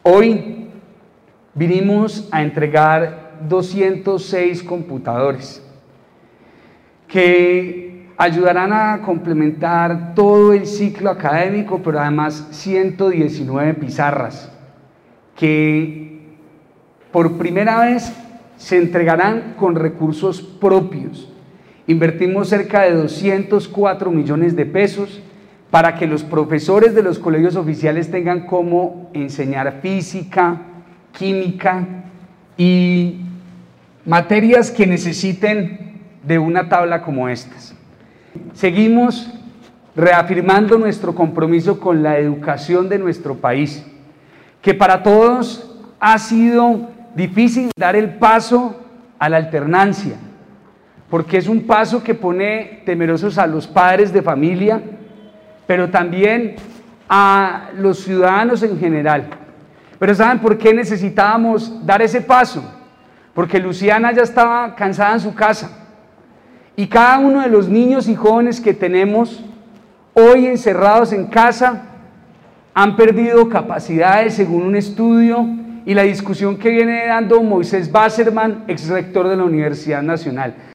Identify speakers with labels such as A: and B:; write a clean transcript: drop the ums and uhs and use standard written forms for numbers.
A: Hoy vinimos a entregar 206 computadores que ayudarán a complementar todo el ciclo académico, pero además 119 pizarras que por primera vez se entregarán con recursos propios. Invertimos cerca de 204 millones de pesos para que los profesores de los colegios oficiales tengan cómo enseñar física, química y materias que necesiten de una tabla como estas. Seguimos reafirmando nuestro compromiso con la educación de nuestro país, que para todos ha sido difícil dar el paso a la alternancia, porque es un paso que pone temerosos a los padres de familia, pero también a los ciudadanos en general. Pero ¿saben por qué necesitábamos dar ese paso? Porque Luciana ya estaba cansada en su casa, y cada uno de los niños y jóvenes que tenemos hoy encerrados en casa han perdido capacidades según un estudio y la discusión que viene dando Moisés Basserman, ex rector de la Universidad Nacional.